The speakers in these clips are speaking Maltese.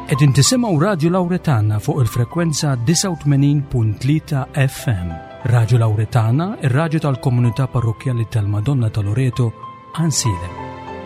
Qegħdin tisimgħu Radio Lawretana fuq il-frekwenza 89.3 FM. Radio Lawretana, ir-radju tal-Komunità Parrokjali tal-Madonna ta' Loreto, Ansile.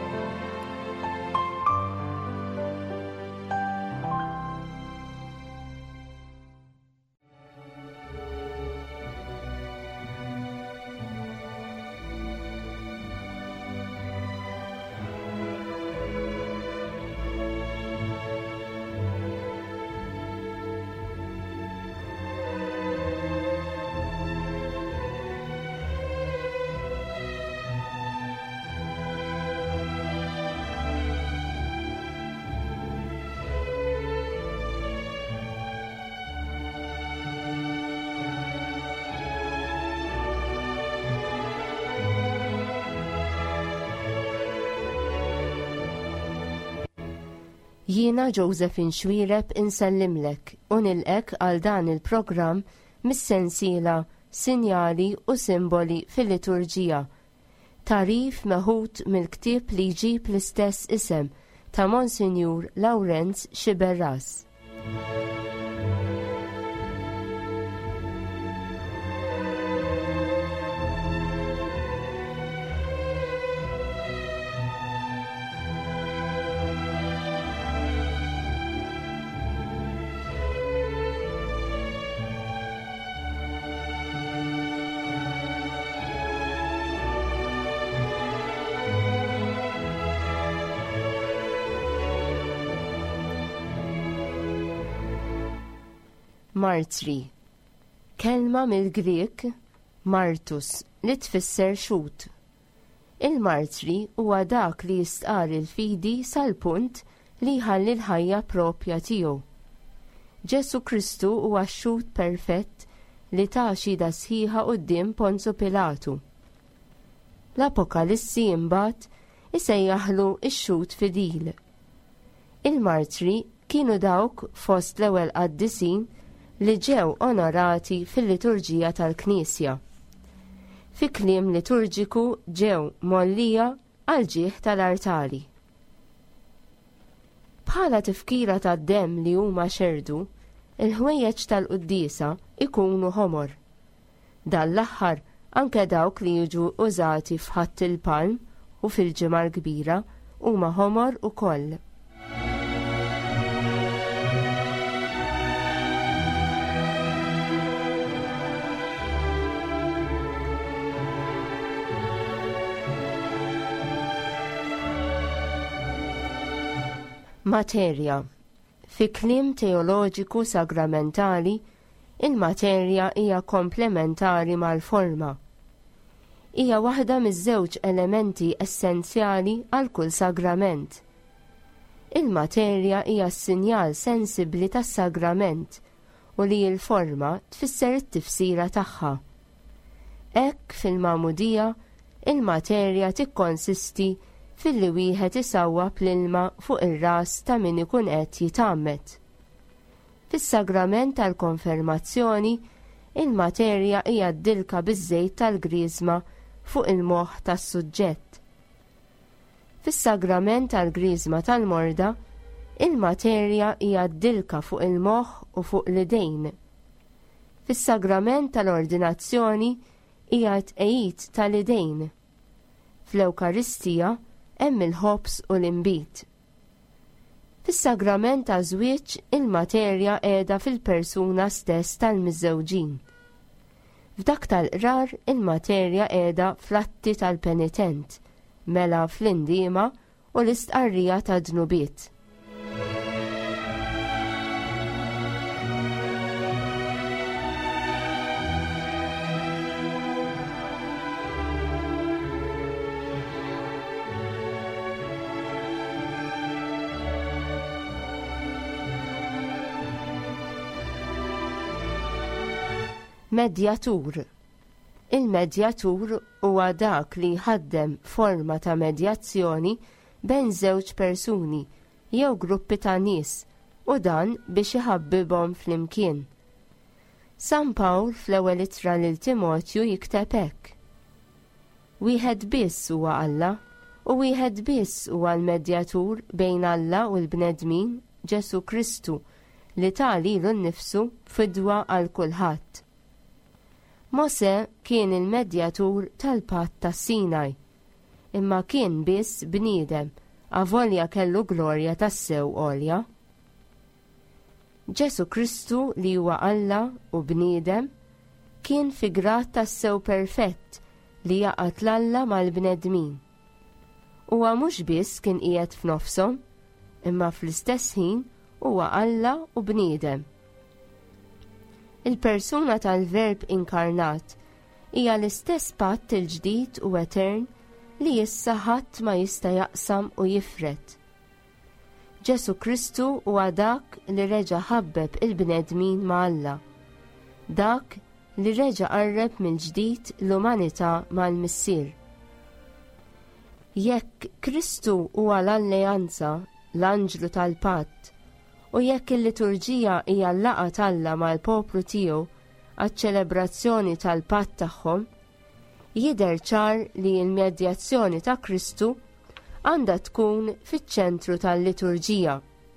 Jiena Josephine Xwireb insellimlek u nilqek għal dan il-programm mis-sensiela Sinjali u Simboli fil-liturġija. Tarif meħud mill-ktieb li jġib l-istess isem ta' Monsinjur Lawrenz Xiberras. Martri, kelma mill-Grek martus li tfisser xut. Il-martri huwa dak li jistqar il-fidi sal-punt li jħalli l-ħajja propja tiegħu. Ġesu Kristu huwa x-xut perfett li ta' xhieda sħiħa quddiem Ponzu Pilatu. L-Apokalissi imbagħad isejjaħlu x-xut fidil. Il-martri kienu dawk fost l-ewwel qaddisin li ġew onorati fil-liturġija tal-Knisja. Fi kliem liturġiku ġew mollija għal ġieħ tal-artali. Bħala tifkira tad-demm li huma xerdu, il-ħwejjeġ tal-quddiesa ikunu ħomor. Dan l-aħħar anke dawk li jiġu użati f'ħatt il-palm u fil-ġimgħa l-kbira huma ħomor ukoll. Materja. Fi kliem teoloġiku sagramentali, il-materja hija komplementari mal-forma. Hija waħda miż-żewġ elementi essenzjali għal kull sagrament. Il-materja hija s-sinjal sensibbli tas-sagrament u li l-forma tfisser it-tifsira tagħha. Hekk fil-magħmudija, il-materja tikkonsisti fil-li wieħed isawwab l-ilma fuq ir-ras ta' min ikun qed jitammet. Fis-sagrament tal-konfermazzjoni, il-materja hija ddilka biż-żejt tal-griżma fuq il-moħħ tas-suġġett. Fis-sagrament tal-griżma tal-morda, il-materja hija ddilka fuq il-moħħ u fuq l-idejn. Fis-sagrament tal-ordinazzjoni hija tqejjid tal-idejn. Fl-Ewkaristija hemm il-ħobs u l-inbit. Fis-sagrament ta' żwieġ il-materja qiegħda fil-persuna stess tal-miżżewġin. F'dak tal-qrar il-materja qiegħda fl-atti tal-penitent, mela fl-indiema u l-istqarrija ta' dnubiet. Medjatur. Il-medjatur huwa dak li jħaddem forma ta' medjazzjoni bejn żewġ persuni jew gruppi ta' nies u dan biex iħabbibhom flimkien. San Pawl fl-ewwel ittra lil Timotju jikteb hekk: Wieħed biss huwa Alla u wieħed biss huwa l-medjatur bejn Alla u l-bnedmin, Ġesu Kristu li ta' lilu nnifsu fidwa għal kulħadd. Mose kien il-medjatur tal-patt ta' Sinaj, imma kien biss bniedem avolja kellu glorja tas-sew għolja. Ġesu Kristu li huwa Alla u bniedem kien fi grad tas-sew perfett li jaqat l-Alla mal-bnedmin. Huwa mhux biss kien qiegħed f'nofshom, imma fl-istess ħin huwa Alla u bniedem. Il-persuna tal-Verb inkarnat hija l-istess patt il-ġdid u etern li issa ħadd ma jista' jaqsam u jifret. Ġesu Kristu huwa dak li reġa' ħabbeb il-bnedmin ma' Alla, dak li reġa' qarreb mill-ġdid l-umanità mal-Missier. Jekk Kristu huwa l-alleanza, l-anġlu tal-patt, u jekk il-liturġija hija l-laqgħa tal-Alla mal-poplu tiegħu għaċ-ċelebrazzjoni tal-patt tagħhom, jidher ċar li l-medjazzjoni ta' Kristu għandha tkun fiċ-ċentru tal-liturġija.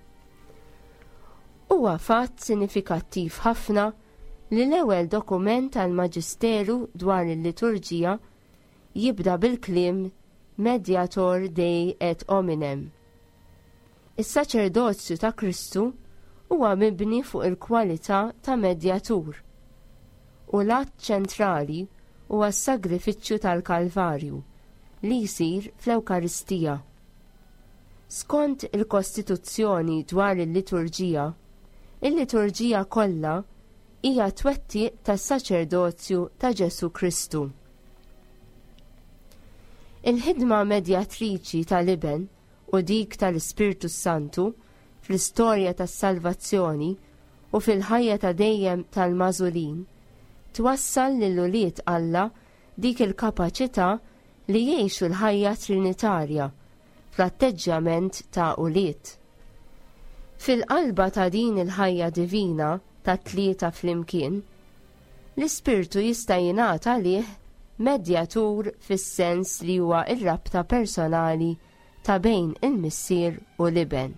Huwa fatt sinifikattiv ħafna li l-ewwel dokument tal-Maġisteru dwar il-liturġija jibda bil-kliem Mediator Dei et Hominem. Is-saċerdozju ta' Kristu huwa mibni fuq il-kwalità ta' medjatur u l-att ċentrali huwa s-sagrifiċċju tal-Kalvarju li jsir fl-Ewkaristija. Skont il-Kostituzzjoni dwar il-liturġija kollha hija twettiq tas-saċerdozju ta' Ġesu Kristu. Il-ħidma medjatriċi tal-Iben u dik tal-Ispirtu Santu fl-istorja tas-salvazzjoni u fil-ħajja ta' dejjem tal-Mażulin twassal lill-ulied Alla dik il-kapaċità li jgħixu l-ħajja trinitarja fl-atteġġjament ta' ulied. Fil-qalba ta' din il-ħajja divina ta' tlieta flimkien, l-Ispirtu jista' jingħata lih medjatur fis-sens li huwa r-rabta personali ta' bejn il-Missier u l-Iben.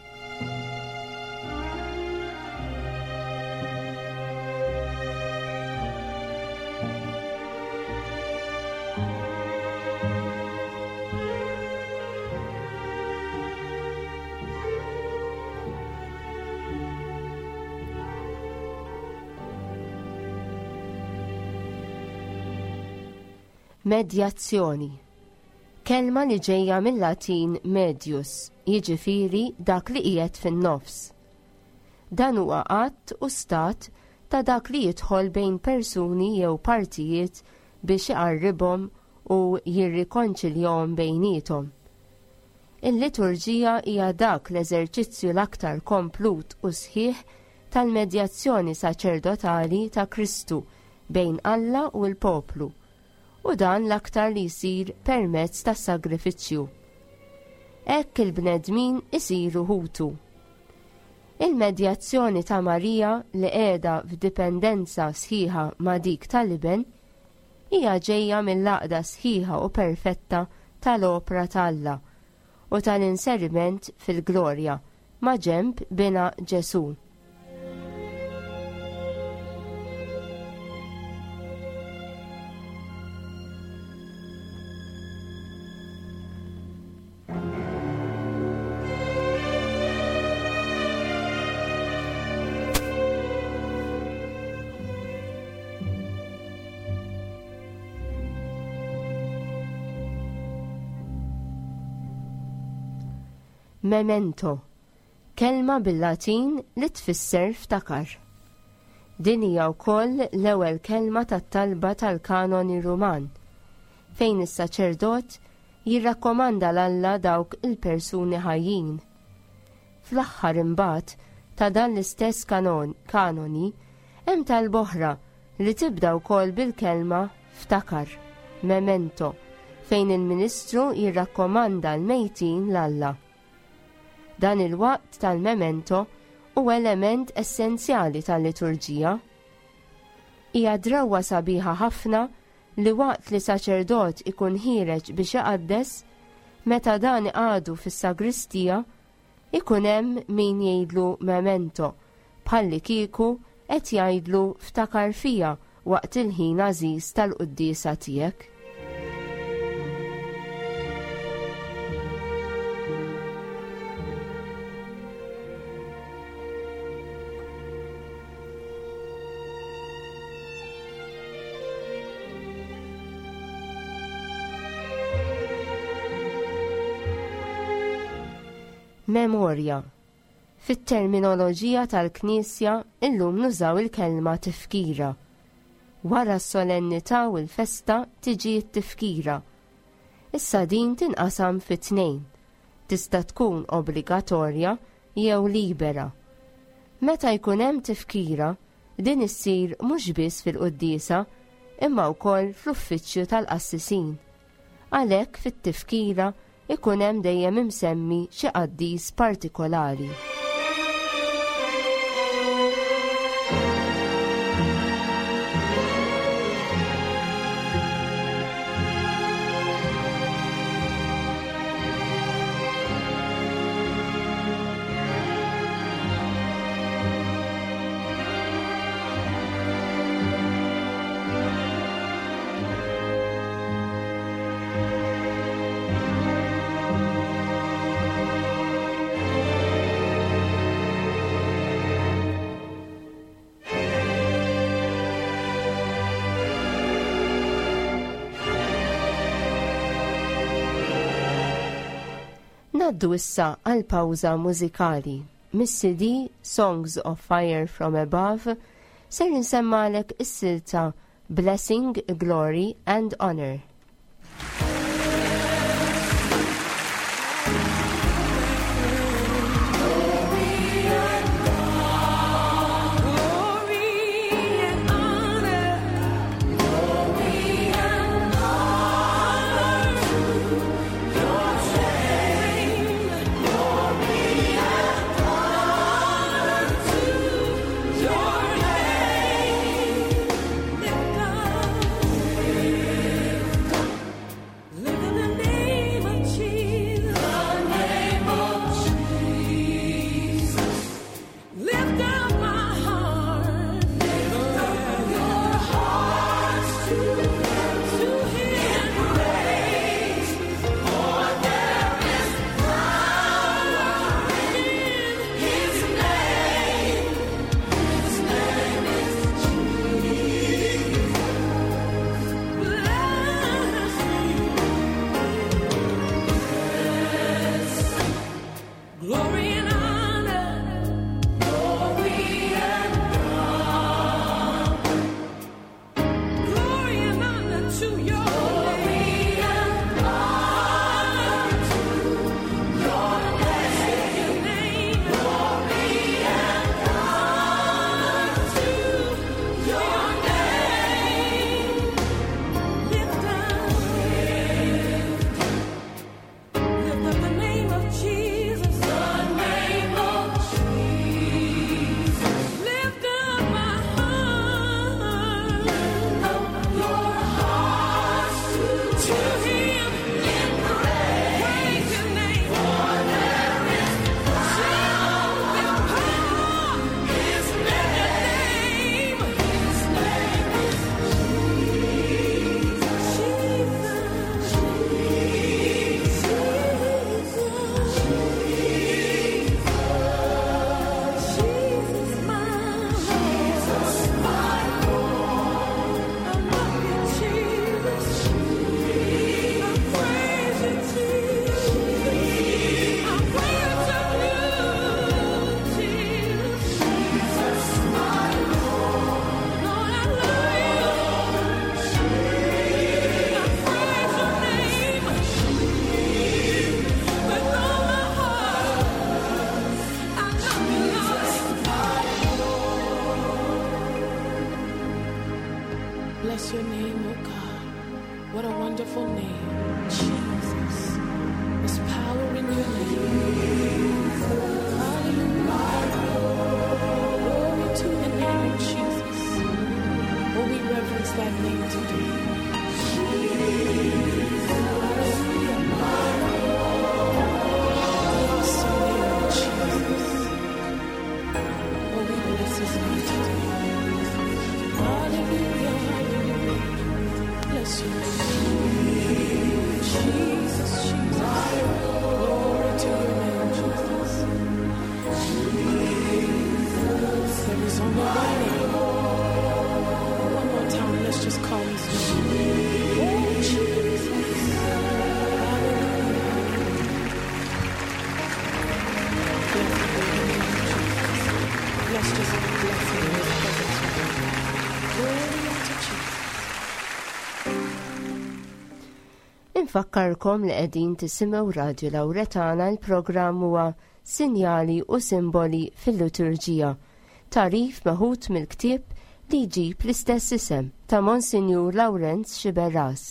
Medjazzjoni, kelma li ġejja mill-Latin medius, jiġifieri dak li qiegħed fin-nofs. Dan huwa qatt u stat ta' dak li jidħol bejn persuni jew partijiet biex iqarribhom u jirrikonċiljahom bejniethom. Il-liturġija hija dak l-eżerċizzju l-aktar komplut u sħiħ tal-medjazzjoni saċerdotali ta' Kristu bejn Alla u l-poplu, u dan l-aktar li jsir permezz tas-sagrifiċċju. Hekk il-bnedmin isiru ħutu. Il-medjazzjoni ta' Marija li qiegħda f'dipendenza sħiħa ma' dik tal-Iben hija ġejja mill-għaqda sħiħa u perfetta tal-opra tal-Alla u tal-inseriment fil-glorja ma' ġenb bina Ġesu. Memento, kelma bil-Latin li tfisser ftakar. Din hija wkoll l-ewwel kelma tat-talba tal-kanoni Ruman, fejn is-saċerdot jirrakkomanda l-Alla dawk il-persuni ħajjin. Fl-aħħar imbagħad ta' dan l-istess kanoni hemm tal-boħra li tibda wkoll bil-kelma ftakar, memento, fejn il-Ministru jirrakkomanda l-mejtin l-Alla. Dan il-waqt tal-memento huwa element essenzjali tal-liturġija. Hija drawwa sabiħa ħafna li waqt li saċerdot ikun ħireġ biex iqaddes, meta dan iqgħadu fis-sagristija, ikun hemm min jgħidlu memento, bħalli kieku qed jgħidlu ftakar fija waqt il-ħin għażiż tal-quddiesa tiegħek. Memorja. Fit-terminoloġija tal-Knisja illum nużaw il-kelma tifkira. Wara s-solennità u l-festa tiġi t-tifkira. Issa din tinqasam fit-tnejn. Tista' tkun obbligatorja jew libera. Meta jkun hemm tifkira, din issir mhux biss fil-quddiesa imma wkoll fl-uffiċċju tal-qassisin. Għalhekk fit-tifkira ikun hemm dejjem imsemmi xi qaddies partikolari. Naddu issa għal pawża mużikali. Mis-CD Songs of Fire from Above ser insemmalek is-silta Blessing, Glory and Honor. Infakkarkom li qegħdin tisimgħu Radio Lawretana, l-programm huwa Sinjali u Simboli fil-Liturġija, tarif meħud mill-ktieb li jġib l-istess isem ta' Monsinjur Lawrenz Xiberras.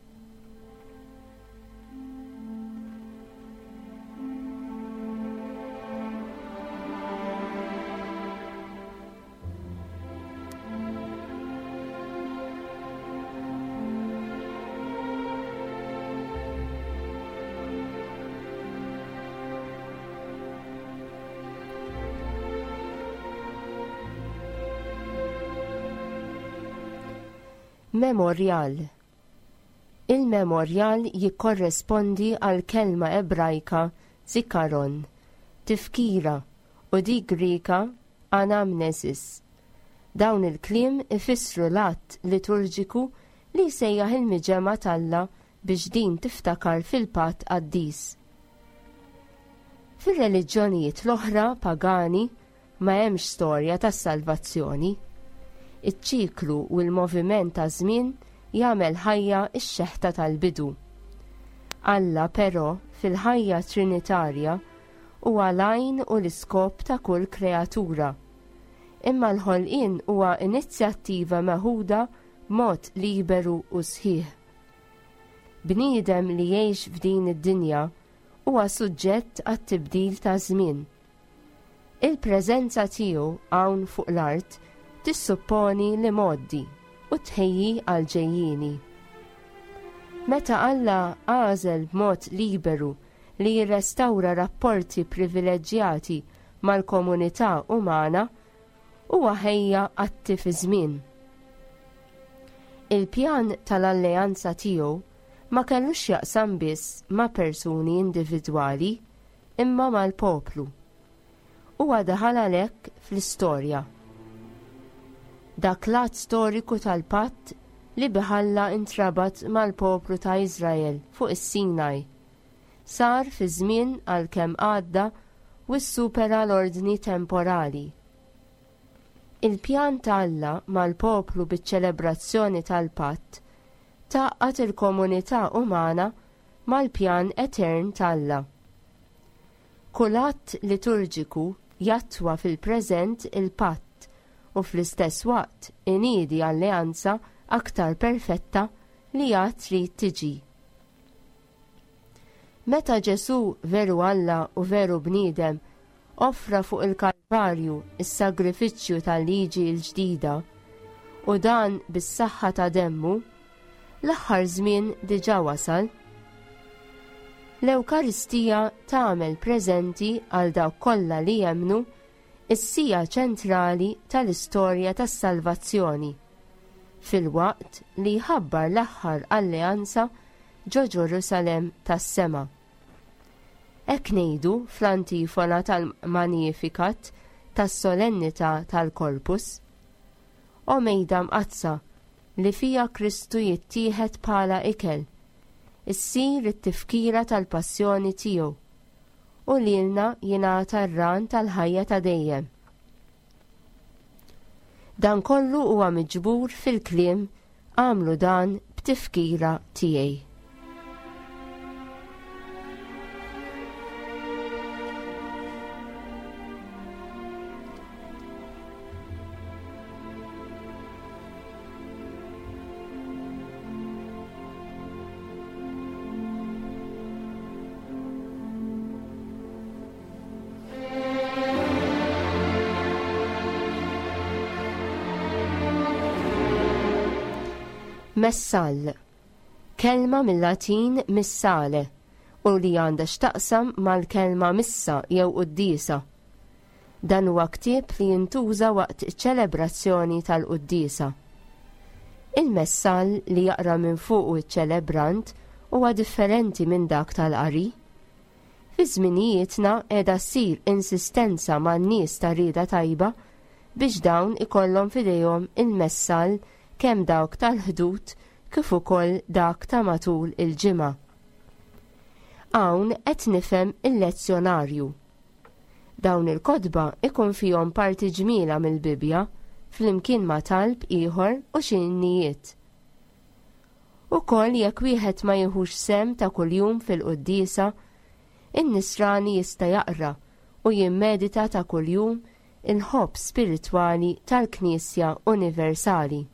Memorjal. Il-memorjal jikkorrespondi għal kelma ebrajka zikaron, tifkira, u di Grika anamnesis. Dawn il-kliem ifissru l-att liturġiku li sejjaħ il-miġema talla biex din tiftakar fil-patt qaddis. Fir-reliġjonijiet l-oħra pagani ma hemmx storja tas-salvazzjoni. Iċ-ċiklu u l-moviment ta' żmien jagħmel ħajja x-xeħta tal-bidu. Alla però fil-ħajja trinitarja huwa l-għajn u l-iskop ta' kull kreatura. Imma l-ħolqien huwa inizjattiva meħuda mod liberu u sħiħ. Bniedem li jgħix f'din id-dinja huwa suġġett għat-tibdil ta' żmien. Il-preżenza tiegħu hawn fuq l-art tissupponi li moddi u tħejji għal ġejjini. Meta Alla għażel b'mod liberu li jirrestawra rapporti privileġġjati mal-komunità umana, huwa ħejja atti fi żmien. Il-pjan tal-alleanza tiegħu ma kellux jaqsam biss ma' persuni individwali imma mal-poplu. Huwa daħal għalhekk fl-istorja. Dak l-att storiku tal-patt li biħalla intrabat mal-poplu ta' Iżrael fuq is-Sinaj. Sar fi żmien għalkemm għadda u ssupera l-ordni temporali. Il-pjan ta' Alla mal-poplu biċ-ċelebrazzjoni tal-patt taqqat il-komunità umana mal-pjan etern ta' Alla. Kull att liturġiku jattwa fil-preżent il-patt u fl-istess waqt iniedi alleanza aktar perfetta li għad trid tiġi. Meta Ġesu veru Alla u veru bniedem offra fuq il-Kalvarju is-sagrifiċċju tal-liġi l-ġdida u dan bis-saħħa ta' demmu, l-aħħar żmien diġà wasal. L-Ewkaristija tagħmel preżenti għal dawk kollha li jemmnu is-sija ċentrali tal-istorja tas-salvazzjoni, fil-waqt li jħabbar l-aħħar alleanza ġo Ġerusalemm tas-sema. Hekk ngħidu fl-antifona tal-Magnificat tas-solennità tal-Korpus: O mejda mqazza li fija Kristu jittieħed bħala ikel, issir it-tifkira tal-passjoni tiegħu u lilna jingħata r-ran tal-ħajja ta' dejjem. Dan kollu huwa miġbur fil-kliem għamlu dan b'tifkira tiegħi. Messall, kelma mill-Latin missale u li għandha x'taqsam mal-kelma missa jew qudiesa. Dan huwa ktieb li jintuża waqt iċ-ċelebrazzjoni tal-qudiesa. Il-messall li jaqra minn fuq iċ-ċelebrant huwa differenti minn dak tal-qari. Fi żminijietna qiegħda ssir insistenza man-nies ta' rieda tajba biex dawn ikollhom f'idejhom il-messall kemm dawk tal-ħdud kif ukoll dak ta' matul il-ġimgħa. Hawn qed nifhem il-lezzjonarju. Dawn il-kotba ikun fihom parti ġmiela mill-Bibja flimkien ma' talb ieħor u xi nnijiet. Ukoll jekk wieħed ma jieħux sem ta' kuljum fil-quddiesa, in-nisrani jista' jaqra u jimmedita ta' kuljum il-ħobb spiritwali tal-Knisja Universali.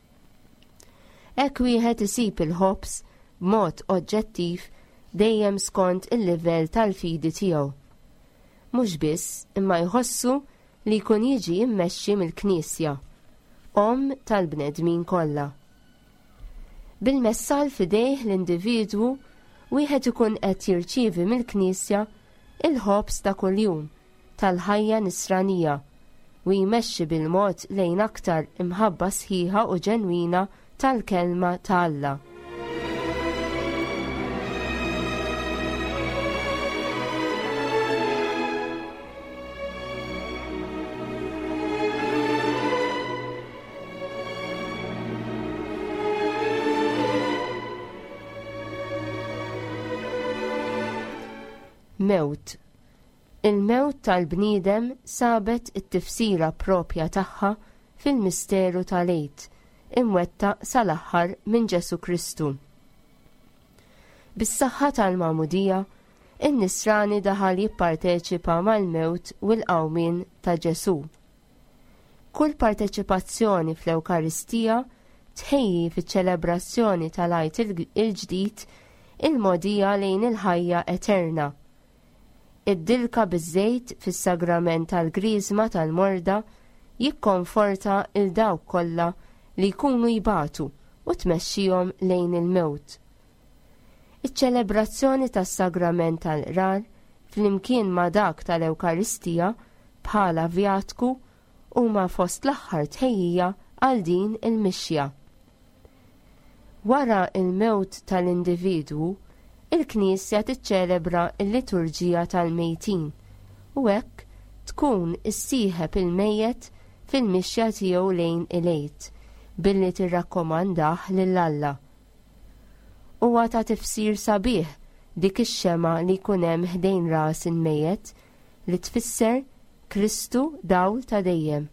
Hekk wieħed isib il-ħobbs b'mod oġġettiv dejjem skont il-livell tal-fidi tiegħu. Mhux biss imma jħossu li jkun jiġi mmexxi mill-Knisja, tal-bnedmin kollha. Bil-messal fidejh l-individwu wieħed ikun qed jirċievi mill-Knisja il-ħobbs ta' kuljum tal-ħajja nisranija u jmexxi bil-mod lejn aktar imħabba sħiħa u ġenwina tal-kelma ta' Alla. Mewt. Il-mewt tal-bniedem sabet it-tifsira propja tagħha fil-misteru tal-Għid, imwetta sal-aħħar minn Ġesu Kristu. Bis-saħħa tal-Magħmudija, in-nisrani daħal jipparteċipa mal-mewt u l-qawmien ta' Ġesu. Kull parteċipazzjoni fl-Ewkaristija tħejji fiċ-ċelebrazzjoni tal-Għid il-ġdid il-modija lejn il-ħajja eterna. Id-dilka biż-żejt fis-sagrament tal-griżma tal-morda jikkonforta il-dawk kollha li jkunu jibatu u tmexxihom lejn il-mewt. Iċ-ċelebrazzjoni tas-sagrament tal-qrar flimkien ma' dak tal-Ewkaristija bħala vjatku huma fost l-aħħar tħejjija għal din il-mixja. Wara il-mewt tal-individwu, il-Knisja tiċċelebra l-liturġija tal-mejtin u hekk tkun issieħeb il-mejjed fil-mixja tiegħu lejn il-Għid billi tirrakkomandah lil Alla. Huwa ta' tifsir sabiħ dik ix-xema li jkun hemm ħdejn ras il-mejjed li tfisser Kristu dawl ta' dejjem.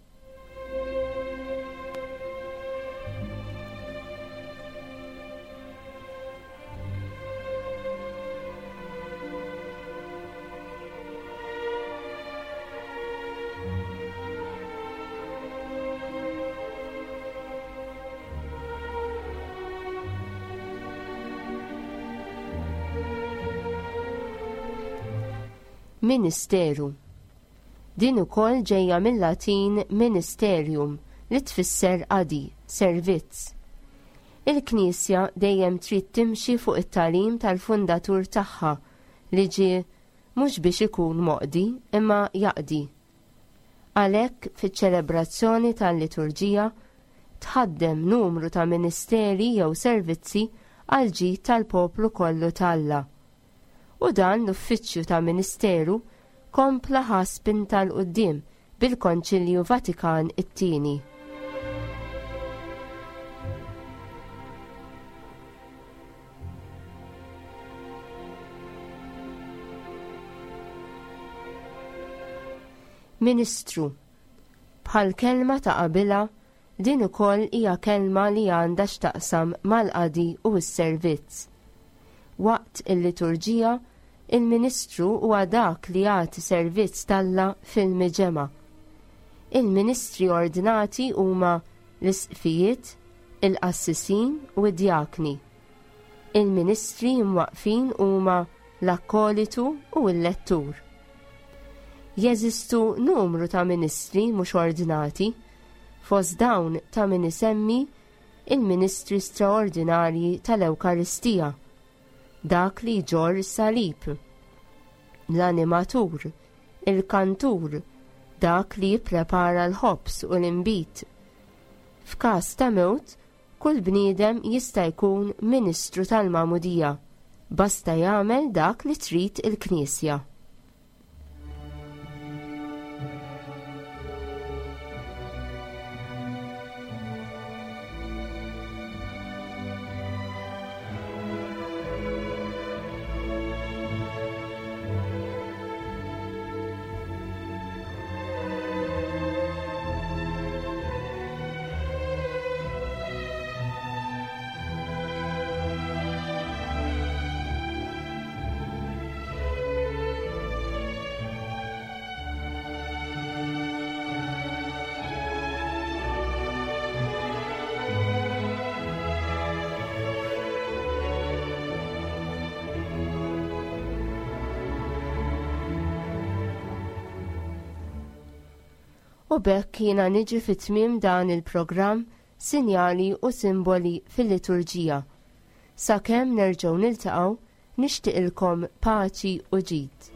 Ministeru. Din ukoll ġejja mill-Latin ministerium li tfisser qadi, servizz. Il-Knisja dejjem trid timxi fuq it-tagħlim tal-fundatur tagħha li ġie mhux biex ikun moqdi imma jaqdi. Għalhekk fiċ-ċelebrazzjoni tal-liturġija tħaddem numru ta' ministeri jew servizzi għal ġid tal-poplu kollu tal-Alla. U dan l-uffiċċju ta' ministeru kompla ħaspin tal-qudiem bil-Konċilju Vatikan it-tieni. Ministru. Bħal kelma ta' qabilha, din ukoll hija kelma li għandha x'taqsam mal-qadi u s-servizz. Waqt il-liturġija, il-Ministru huwa dak li jagħti servizz tal-Alla fil-miġema. Il-Ministri ordinati huma l-isqfijiet, il-qassisin u d-djakni. Il-Ministri imwaqfin huma l-akkolitu u l-lettur. Jeżistu numru ta' ministri mhux ordinati, fost dawn ta' min isemmi il-Ministri straordinarji tal-Ewkaristija, dak li ġor salib, l-animatur, il-kantur, dak li jipprepara l-ħobs u l-imbit. F'każ ta' mewt, kull bniedem jista' jkun Ministru tal-Magħmudija, basta jagħmel dak li trid il-Knisja. U bekk jiena niġi fit-tmiem dan il-programm sinjali u simboli fil-liturġija. Sakemm nerġgħu niltaqgħu, nixtieqilkom paċi u ġid.